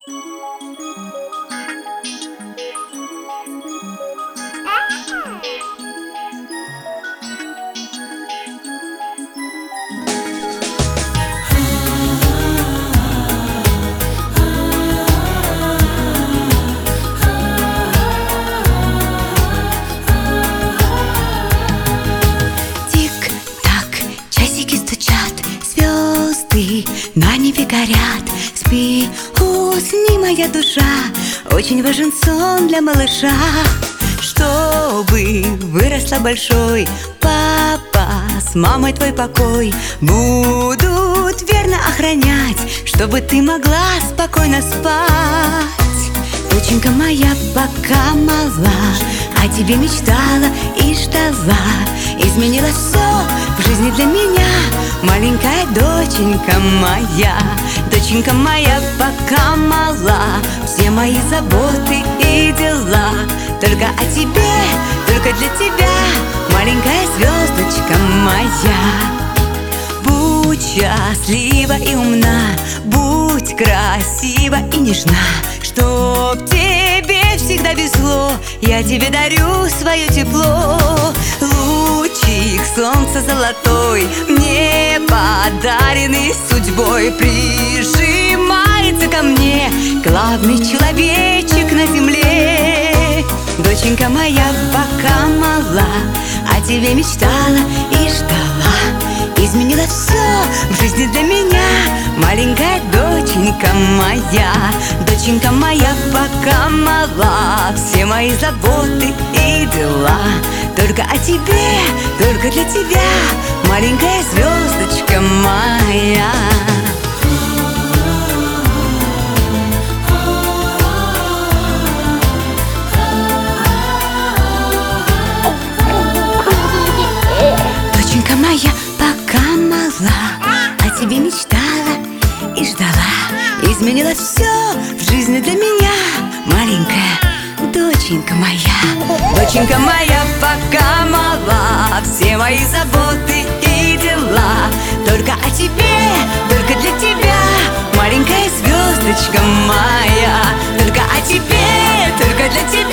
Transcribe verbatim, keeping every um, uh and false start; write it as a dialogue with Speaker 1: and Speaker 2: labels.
Speaker 1: На небе горят, спи, усни, моя душа. Очень важен сон для малыша. Чтобы выросла большой, папа с мамой твой покой будут верно охранять, чтобы ты могла спокойно спать. Доченька моя пока мала, о тебе мечтала и ждала. Изменилось все в жизни для меня, маленькая доченька моя. Доченька моя пока мала, все мои заботы и дела только о тебе, только для тебя, маленькая звездочка моя. Будь счастлива и умна, будь красива и нежна, чтоб тебе всегда везло, я тебе дарю свое тепло. Лучик солнца золотой, мне подаренный судьбой, прижимается ко мне главный человечек на земле. Доченька моя пока мала, о тебе мечтала и ждала. Изменилось все в жизни для меня, маленькая доченька моя. Доченька моя пока мала, все мои заботы и дела только о тебе, только для тебя, маленькая звездочка моя. Доченька моя пока мала, о тебе мечтала и ждала. Изменилось все в жизни для меня, маленькая доченька моя. Доченька моя пока мала, все мои заботы и дела только о тебе, только для тебя, маленькая звездочка моя. Только о тебе, только для тебя.